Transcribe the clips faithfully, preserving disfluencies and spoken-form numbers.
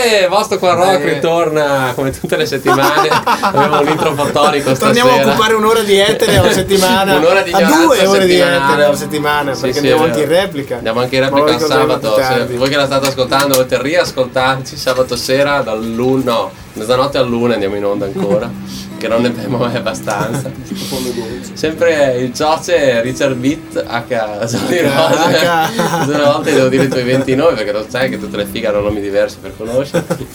E vostro qua Rock eh. ritorna come tutte le settimane. Abbiamo un intro fotonico stasera. Torniamo a occupare un'ora di etere alla settimana. Un'ora di a due ore di etere alla settimana. Sì, perché sì, andiamo anche in replica. Andiamo anche in replica il sabato. Se voi che la state ascoltando dovete riascoltarci sabato sera dall'uno, no, mezzanotte all'una andiamo in onda ancora. Che non ne abbiamo mai abbastanza. Sempre il cioce Richard Beat H Johnny Rose. Una volta devo dire i tuoi ventinove perché lo sai che tutte le fighe hanno nomi diversi per conoscerti.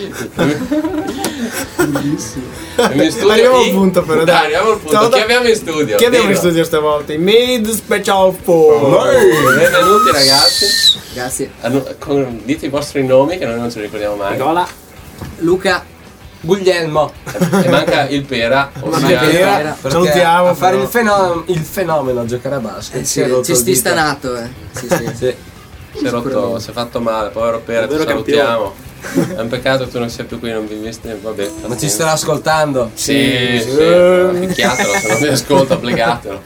Bellissimo. Arriviamo al punto però. Dai, arriviamo al punto. Chi abbiamo in studio? Chi abbiamo in studio stavolta? I Made Special Four. Benvenuti ragazzi. Grazie. Dite i vostri nomi che noi non ce li ricordiamo mai. Nicola, Luca, Guglielmo. E manca il Pera. Manca il Pera. Salutiamo. A fare il fenomeno, il fenomeno a giocare a basket. Eh sì, ci sti stanato, eh. Sì, sì. Sì. Si è rotto, si è fatto male, povero Pera, ti salutiamo. È un peccato che tu non sia più qui, non vi vesti, vabbè. Ma ci starà ascoltando? Sì, sì, sì. Picchiatelo, se non vi ascolta, obbligatelo.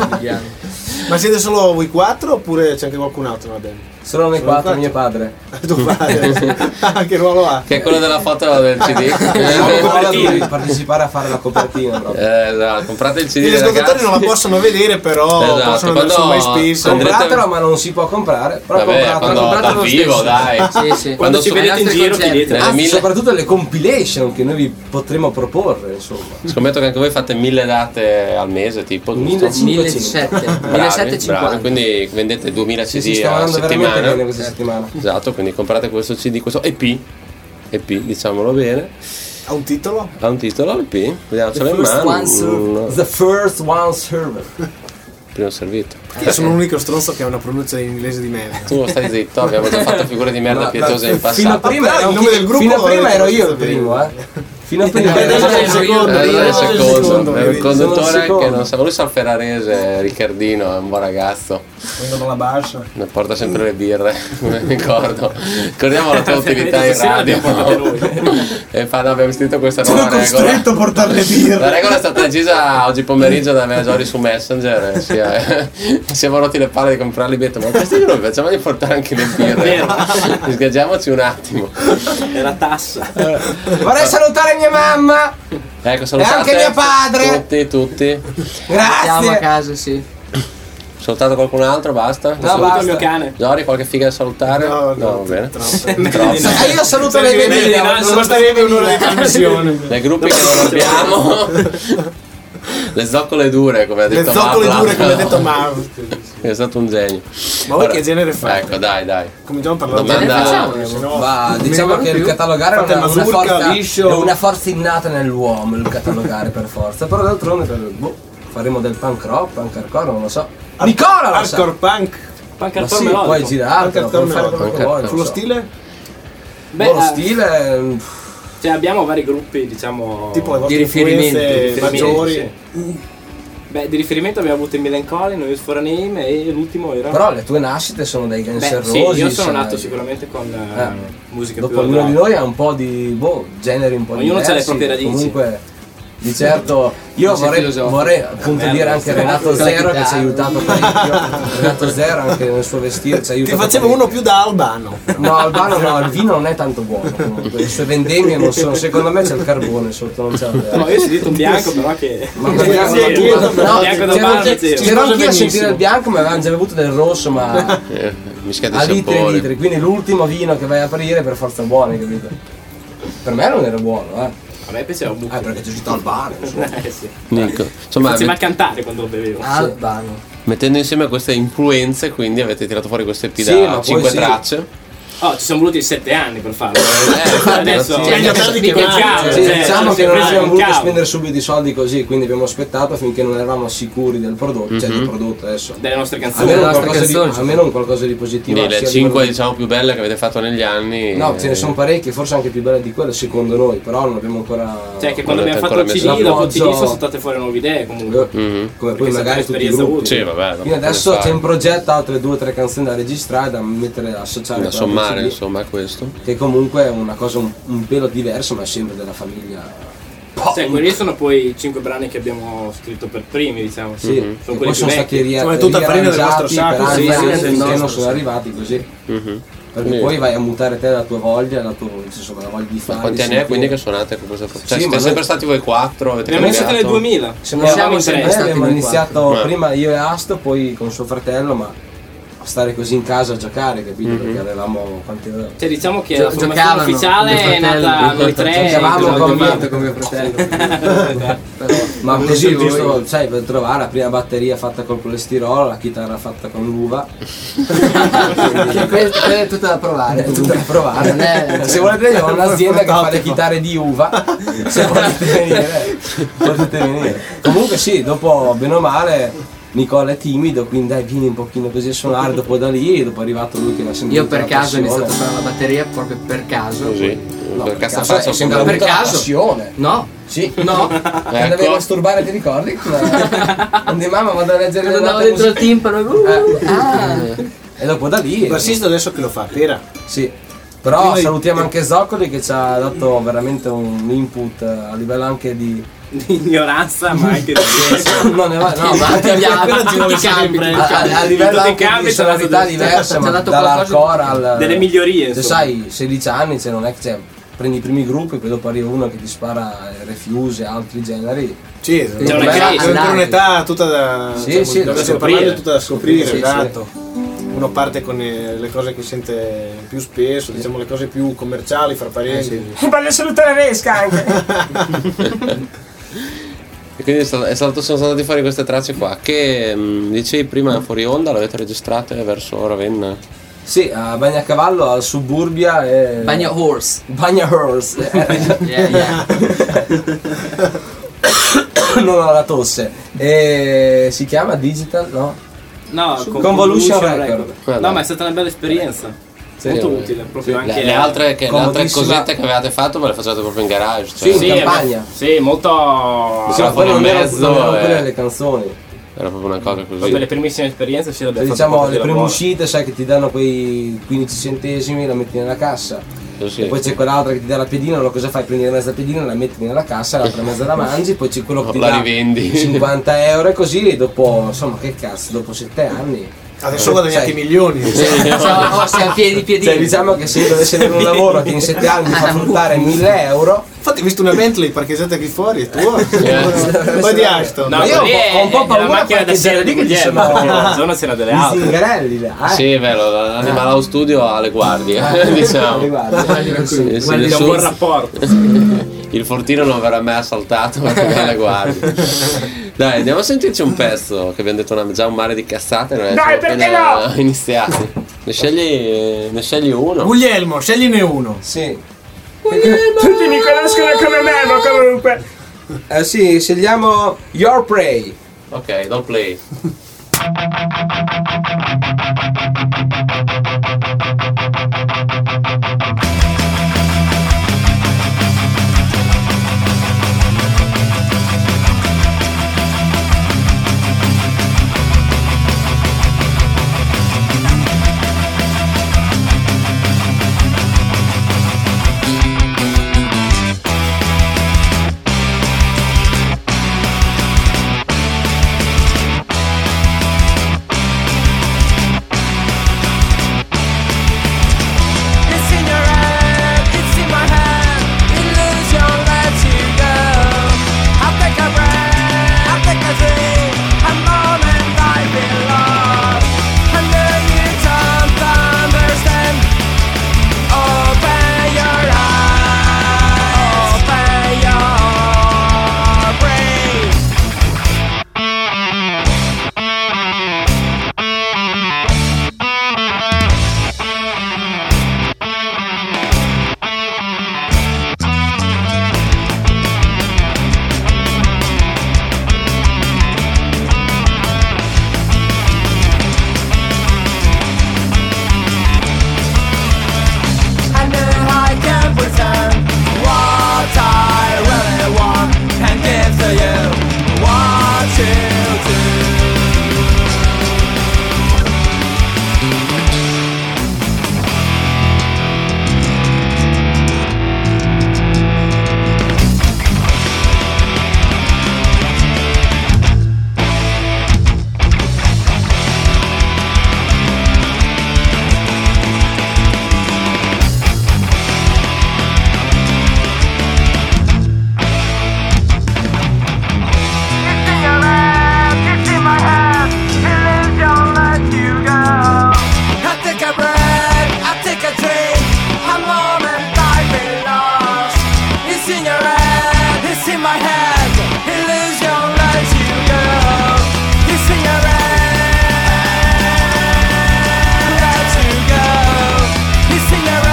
Ma siete solo voi quattro oppure c'è anche qualcun altro? Va bene. Solo noi quattro, mio padre. Tuo padre? Ah, che ruolo ha? Che è quello della foto del C D. Devi partecipare a fare la copertina proprio. Eh, esatto, comprate il C D. Gli ascoltatori non la possono vedere, però esatto, possono andare su MySpace. Compratelo, ma non si può comprare. Però vabbè, compratelo, quando dal vivo, dai. Sì, sì. Quando, quando ci vedete in giro chiedete. Ah, mille... soprattutto le compilation che noi vi potremo proporre, insomma. Scommetto che anche voi fate mille date al mese, tipo millesettecentocinquanta. Quindi vendete duemila C D sì, sì, a settimana. Bene questa settimana. Esatto, quindi comprate questo C D, questo E P, E P, diciamolo bene. Ha un titolo? Ha un titolo E P, vediamocelo in mano. No. The first one server. Primo servito. Io sono l'unico stronzo che ha una pronuncia in inglese di merda. Tu stai zitto, abbiamo già fatto figure di merda no, pietose in passato. Fino a prima, ah, il nome del gruppo fino a prima ero io il primo, eh. Fino a prima ero il secondo, il secondo, il conduttore che non sa, lui sa il ferrarese, Riccardino, è un buon ragazzo. Prendono la bascia. Ne porta sempre le birre, mi ricordo. Ricordiamo la tua utilità in radio. E fa, no, abbiamo scritto questa nuova regola. Sono costretto a portare le birre. La regola è stata decisa oggi pomeriggio da me a Giori su Messenger. E si è, siamo rotti le palle di comprarli, detto, ma questi noi facciamo di portare anche le birre. Sgaggiamoci un attimo. È la tassa. Vorrei salutare mia mamma. Ecco, salutate. E anche mio padre. Tutti, tutti. Grazie. Andiamo a casa, sì. Salutato qualcun altro, basta? No, saluto il mio cane. Giori, qualche figa da salutare? No, no, no va bene. Troppo. Ah, io saluto le bambine, non basterebbe un'ora di trasmissione. Nei gruppi che non abbiamo. Le zoccole dure, come ha detto Le zoccole Marla. dure, come ha detto Marla. È stato un genio. Ma voi che genere fate? Ecco, dai, dai. Cominciamo a parlare di Domanda... Ma diciamo che il catalogare è una, una, forza, è una forza innata nell'uomo, il catalogare per forza. Però d'altronde boh, faremo del punk rock, punk hardcore, non lo so. Ar- Nicola lo hardcore sa. punk. Punk Ma hardcore sì, melodico. puoi girartelo, puoi fare quello Punk che vuoi. Sullo so. stile? Beh, Boh, lo eh, stile... cioè abbiamo vari gruppi, diciamo, Tipo le vostre di riferimento, influenze di maggiori. sì. Beh, di riferimento abbiamo avuto i Melancholy, noi For a Name e l'ultimo era... Però le tue nascite sono dei Guns N' Beh, Roses. sì, io sono sai. nato sicuramente con eh, Eh. musica Dopo più ognuno di rock. noi ha un po' di boh, generi un po' Ognuno diversi. c'ha le proprie radici. Comunque di certo io Non sei vorrei, filosofico. vorrei appunto Merda, dire anche sì. Renato Con la Zero che chitarra. ci ha aiutato parecchio. Renato Zero anche nel suo vestire ci ha Ti aiutato. facevo parecchio. uno più da Albano. No, Albano no, il vino non è tanto buono comunque. Le sue vendemmie non sono, secondo me c'è il carbone sotto, non c'è il No, io ho sentito un bianco però che... Ma Sì, bianco, sì, ma tu- io- no, bianco c'ero da bar, anche- zero. c'ero anch'io a benissimo. sentire il bianco, ma avevamo già bevuto del rosso, ma Eh, mischiate a i litri e sapori. litri, quindi l'ultimo vino che vai a aprire per forza buono, capito? Per me non era buono, eh. A me piaceva un buco. Ah, perché c'è scritto Albano. Eh sì. Nico. Insomma, Faceva met- cantare quando lo bevevo. Albano. mettendo insieme queste influenze, quindi avete tirato fuori questo E P Sì, ma da poi cinque sì. tracce. Oh, ci sono voluti sette anni per farlo. Eh, Adesso sì. Meglio tardi che col mai. cavolo, Sì, cioè, diciamo ci che non preso abbiamo un voluto cavolo. spendere subito i soldi così, quindi abbiamo aspettato finché non eravamo sicuri del prodotto, cioè del prodotto adesso. Delle nostre canzoni. Almeno, le nostre qualcosa di, canzoni. almeno un qualcosa di positivo. Quindi le sia a cinque livello- diciamo più belle che avete fatto negli anni. No, ce ne sono parecchie, forse anche più belle di quelle secondo noi, però non abbiamo ancora. Cioè che quando Non abbiamo avete fatto il C ancora D, dopo il C D l'appoggio. sono state fuori nuove idee comunque. Mhm. Come Perché poi è stata magari tutti i un'esperienza gruppi. utile. Sì, vabbè. Quindi adesso c'è in progetto altre due o tre canzoni da registrare, da mettere a associare da con la sommare, C D, insomma, a questo. che comunque è una cosa un, un pelo diversa, ma è sempre della famiglia. Cioè quelli sono poi i cinque brani che abbiamo scritto per primi, diciamo. Sì, Mhm. che Sono quelli poi più sono stati vecchi. ria- Insomma, è tutta farina del vostro riarrangiati sacco, per sì, anni sì, anni sì, finché sì, non sì, sono sì. arrivati così. Mhm. Perché sì. poi vai a mutare te la tua voglia, la tua, insomma, la voglia di fare. Ma quanti anni è quindi che suonate con questo? Cioè, Sì, siete ma sempre noi... stati voi quattro? Abbiamo iniziato nel duemila. Siamo, siamo siamo sempre stati abbiamo noi iniziato quattro. prima io e Asto, poi con suo fratello, ma a stare così in casa a giocare, capito? Mm-hmm. Perché avevamo quanti Cioè diciamo che Gio- la formazione giocavano, ufficiale mio è fratello. nata noi tre. Giocavamo con con mio- mio- con mio fratello. Però, ma Non così voi. giusto, sai, per trovare la prima batteria fatta col colesterolo, la chitarra fatta con l'uva. Questa questa è tutta da provare. È tutto da provare. Non è- Se volete io ho un'azienda che fa le chitarre di uva. Se volete venire, potete venire. Comunque sì, dopo bene o male Nicola è timido, quindi dai, vieni un pochino così a suonare, dopo da lì, dopo è arrivato lui che l'ha sempre Io avuto per la caso ho iniziato a passione. fare la batteria proprio per caso. Così. No, per per cazzo caso è faccio sempre per avuto la caso. passione. No, Sì. no. Quando Ecco. andavi a masturbare ti ricordi? Quando mamma vado a leggere le Quando andavo note dentro il musicali. timpano. uh, ah. E dopo da lì. Il bassista adesso che lo fa? Pera? Sì. Però Prima di- salutiamo anche Zoccoli che ci ha dato veramente un input a livello anche di. di ignoranza, ma anche di non ne va, no, ma anche Tutti gli altri, Quello ci vuole tutti i campi, sempre. tutti i a, campi. a- a livello tutti i anche campi di ci ha dato sonorità delle- diverse, ci ha ma dato dall'hardcore al. delle migliorie, Se insomma. sai, sedici anni, cioè non è che cioè, prendi i primi gruppi, poi dopo arriva uno che ti spara Refuse e altri generi. Sì, C'è una deve crescita, essere dai. un'età tutta da. Sì, cioè, sì, dove da stiamo scoprire. parlando è tutta da scoprire, Sì, sì. esatto. Uno parte con eh, le cose che sente più spesso, diciamo le cose più commerciali, fra parentesi. Voglio salutare Resca anche! E quindi è stato, è stato- sono stati fuori queste tracce qua. Che mh, dicevi prima fuori onda, l'avete registrate verso Ravenna? Sì, a Bagnacavallo, al Suburbia e. Bagna horse. Bagna Horse. Yeah, yeah. Non ho la tosse. E si chiama Digital, no? No, con Convolution Record. Guarda. No, ma è stata una bella esperienza. Sì, Molto eh. utile, proprio Sì. anche Le, le altre, che, le altre comodissima. cosette che avevate fatto ve le facevate proprio in garage? Sì, Cioè, in eh, campagna. Sì, molto. Sì, ma fuori poi non in erano mezzo, non erano eh. quelle le canzoni. era proprio una cosa Proprio così. le primissime esperienze ci l'abbiamo Cioè, fatto diciamo un po' le di prime lavoro. uscite, sai che ti danno quei quindici centesimi, la metti nella cassa. Sì, sì. E poi c'è quell'altra che ti dà la pedina, allora cosa fai? Prendi mezza pedina, la metti nella cassa, l'altra mezza la mangi, poi c'è quello che ti La dà rivendi. cinquanta euro e così, e dopo, insomma, che cazzo, dopo sette anni. Adesso guadagnate Sai. milioni. Ciao, oh, siamo piedi piedini. Cioè, diciamo che se io dovessi avere un lavoro che in sette anni mi fa fruttare mille euro, Infatti, ho visto una Bentley parcheggiata qui fuori, è tua? Yeah. Poi di Ashton. No, Ma io lì ho- ho un po' è- è paura la macchina da perché serie di c'era lì che ci Guglielmo, sono- perché in zona c'erano delle i auto. zingarelli là, eh. Sì, è vero, l'Animal Studio ha le guardie, diciamo. Guarda. Sì, sì, Guardi, nessuno- un buon rapporto. Il fortino non verrà mai assaltato perché abbiamo le guardie. Dai, andiamo a sentirci un pezzo che abbiamo detto una, già un mare di cazzate, noi siamo appena iniziati. Ne scegli, ne scegli uno. Guglielmo, scegliene uno. Sì. Tutti mi conoscono come me, ma comunque. Eh sì, scegliamo Your Prey. Ok, don't play. Thank in your head, it's in my head. Illusion lets you go. It's in your head, lets you go. It's in your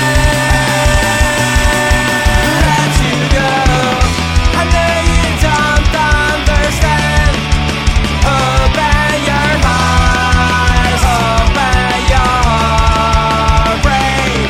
head, lets you go. I know you don't understand. Open your eyes, open your brain.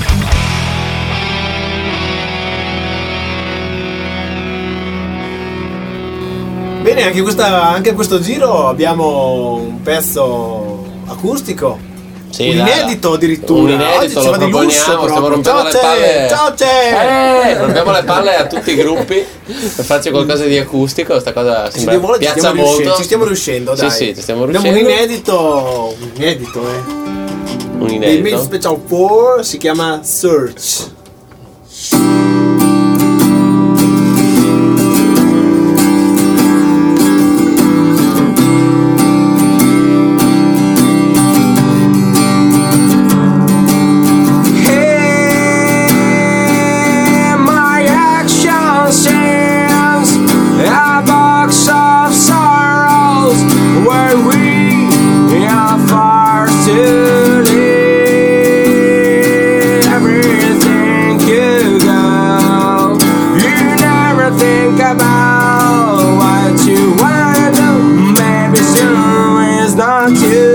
Bene, anche, questa, anche questo giro abbiamo un pezzo acustico. Sì, un dai, inedito addirittura. un inedito, Oggi ci lo va di lusso proponiamo, stiamo proprio. rompendo Ciao le Te, palle. ciao Te. Eh, rompiamo le palle a tutti i gruppi per farci qualcosa di acustico. Questa cosa Ci sembra stiamo, ci piazza stiamo molto. riuscendo, ci stiamo riuscendo, Sì, dai. sì, ci stiamo Abbiamo un riuscendo. inedito, un inedito, eh. Un Dei Made inedito. Special quattro, si chiama Search. My action stands a box of sorrows where we are forced to leave. Everything you go, you never think about what you wanna do. Maybe soon it's not you.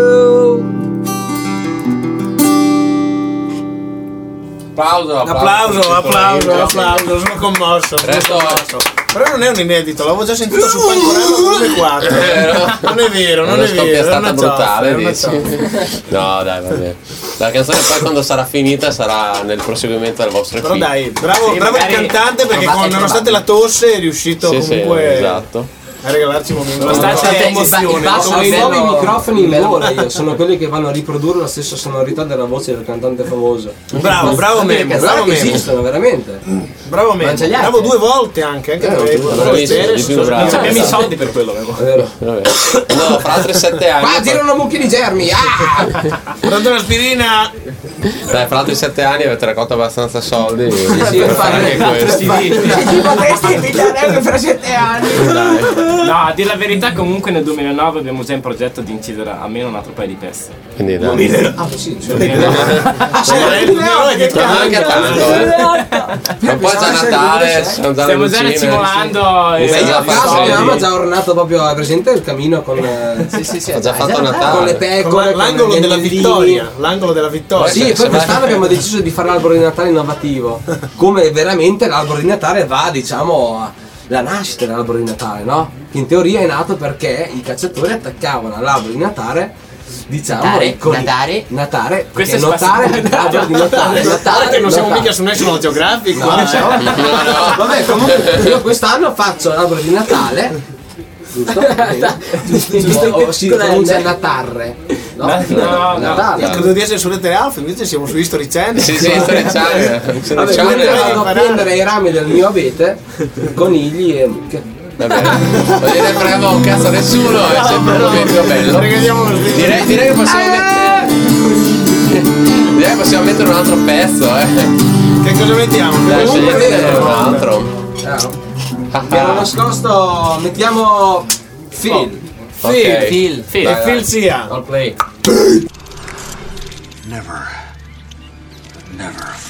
Applauso, Applauso, applauso, applauso. applauso, sono commosso. sono Resto- commosso. Però non è un inedito, l'avevo già sentito su Pancorello duemilaquattro. vero? Non è vero, non Una è vero. scoppia è stata una brutale, cioffa, è una dici? cioffa. No, dai, va bene. La canzone poi quando sarà finita sarà nel proseguimento del vostro Però film. dai, bravo, Sì, bravo il magari- cantante perché Ma- con- è nonostante la probabile. tosse è riuscito Sì, sì, comunque esatto. a regalarci un momento Nonostante di il- emozione. il basso Sono i livello- nuovi microfoni in livello- gola, io sono quelli che vanno a riprodurre la stessa sonorità della voce del cantante famoso. Bravo, bravo Anche le Memo, cazzate bravo che Memo. esistono veramente. Bravo Memo, Mangia gli bravo altri. due volte anche, anche Eh, perché bravo, con bravissimo, le di più sono- bravo. Non abbiamo i soldi per quello, Memo. È vero. Vabbè. No, fra altri sette anni. Qua girano mucchi di germi. Ah! Prendo l'aspirina. Dai, fra altri sette anni avete raccolto abbastanza soldi Sì, per per fare anche fare- questo. Ci potresti invitare anche fra sette anni. Dai. No, a dire la verità, comunque nel duemilanove abbiamo già in progetto di incidere almeno un altro paio di pezzi. Quindi dai. Ah, sì, cioè. C'era il duemilanove che Ma anche tanto, eh. Ma poi già Natale, ci sono già Stiamo le già lucine. racimolando e Sì, Io già a fatto casa soldi. mia mamma ha già ornato proprio, è presente il camino con, eh, Sì, sì, sì. Ho già dai, fatto dai, Natale. con le Con pecore, con l'angolo gli della agnellini. vittoria, l'angolo della vittoria. Sì, Se- poi se quest'anno vai- abbiamo deciso di fare l'albero di Natale innovativo. Come veramente l'albero di Natale va, diciamo, a- la nascita dell'albero di Natale, no? Che in teoria è nato perché i cacciatori attaccavano all'albero di Natale, diciamo, Natale, i coni- Natale. Natale, Questo perché è notare spazio- l'albero di Natale. Guarda che non siamo Natale. mica su National Geographic. No, qua, no. eh. Vabbè, comunque io quest'anno faccio l'albero di Natale. Giusto? Giusto. O si Con la pronuncia N. Natarre. No, No, no, Natale. Io credo di essere su Rete Alfa, invece siamo su History Channel. Sì, sì, History Channel. History Vabbè, Channel. mentre vado a imparare. prendere i rami del mio abete, conigli e mucche. Va bene. Non gliene frega un cazzo a nessuno, è sempre un momento bello. Regaliamo lo stesso. Direi, direi che possiamo mettere. Direi che possiamo mettere un altro pezzo, eh. Che cosa mettiamo? Dai, Comunque scegliete vero. un altro. Chiaro? Ah, Mi ero nascosto, mettiamo Phil. ok. Phil. Phil. E Phil sia. All play. Never, never